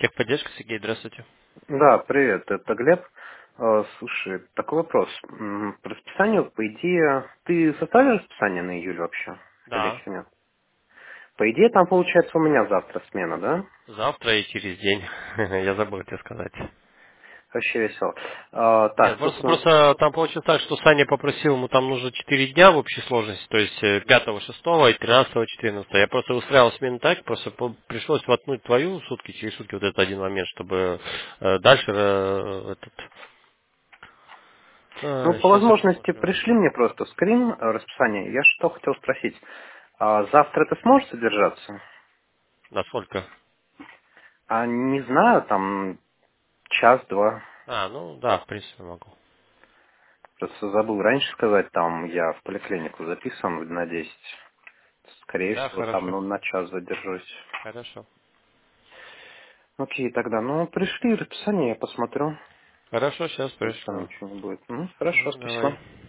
Техподдержка, Сергей, здравствуйте. Да, привет, это Глеб. Слушай, такой вопрос. По расписанию, по идее, ты составил расписание на июль вообще? Или Да, еще нет? По идее, там получается у меня завтра смена, да? завтра и через день. Я забыл тебе сказать. Вообще весело. Нет, Так, тут, просто там получилось так, что Саня попросил, ему там нужно 4 дня в общей сложности, то есть 5, 6 и 13, 14. Я просто устраивал смену так, просто пришлось воткнуть твою сутки, через сутки вот этот один момент, чтобы дальше по сейчас я возможности посмотрю. пришли мне просто скрин расписания. Я что хотел спросить. Завтра ты сможешь задержаться? Насколько? Не знаю, там час-два. Ну да, в принципе могу. Просто забыл раньше сказать, там я в поликлинику записан на 10. Скорее Да, всего, там хорошо. на час задержусь. Хорошо. Окей, тогда, пришли расписание, я посмотрю. Хорошо, сейчас Если там пришло. ничего не будет. Хорошо, Давай. спасибо.